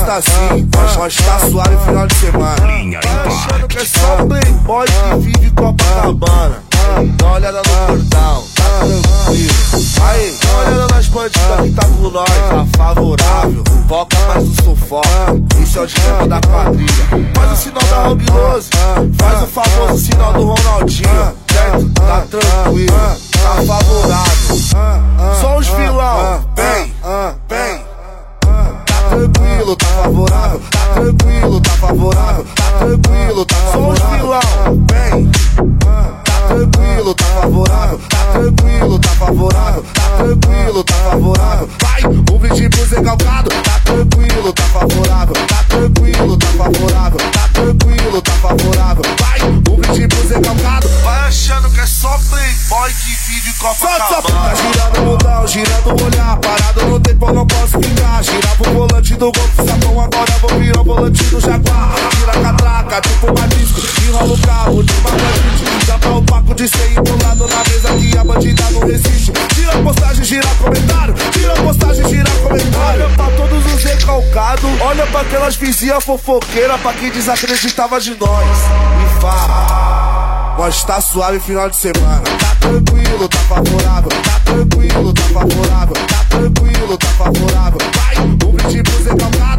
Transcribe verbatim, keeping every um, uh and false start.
tá assim, nós, nós tá suave final de semana. Linha Achando que é só playboy que vive Copacabana. Dá uma olhada no portal, tá tranquilo. Aí, dá uma olhada nas bandidas que tá com nós, tá favorável. Foca mais no sufoco, esse é o esquema da quadrilha. Faz o sinal da Robin Rose, faz o famoso sinal do Ronaldinho. Certo? Tá tranquilo, tá favorável. Só os vilão, vem, vem. Tá tranquilo, tá favorável. Tá tranquilo, tá favorável. Tá tranquilo, tá favorável. Só os vilão, vem. Tranquilo, tá favorável, tá tranquilo, tá favorável, tá tranquilo, tá favorável. Vai, um brinde pro Zé Calcado, tá tranquilo, tá favorável, tá tranquilo, tá favorável, tá tranquilo, tá favorável. Vai, um brinde pro Zé Calcado. Vai achando que é só playboy que vive Copacabana. Tá girando o mundão, girando o olhar, parado no tempo eu não posso ficar. Girar pro volante do Golf Sapão, agora vou virar o volante do Jaguar. Tira a catraca, tipo uma disco, enrola o carro de uma bandite. Já tá o papo de ser embolado na mesa que a bandida não resiste. Tira a postagem, gira comentário. Tira a postagem, gira comentário. Olha pra todos os recalcados, olha pra aquelas vizinhas fofoqueiras, pra quem desacreditava de nós. E fala, nós tá suave final de semana. Tá tranquilo, tá favorável. Tá tranquilo, tá favorável. Tá tranquilo, tá favorável. Vai, um brinde pro Zé Calcado.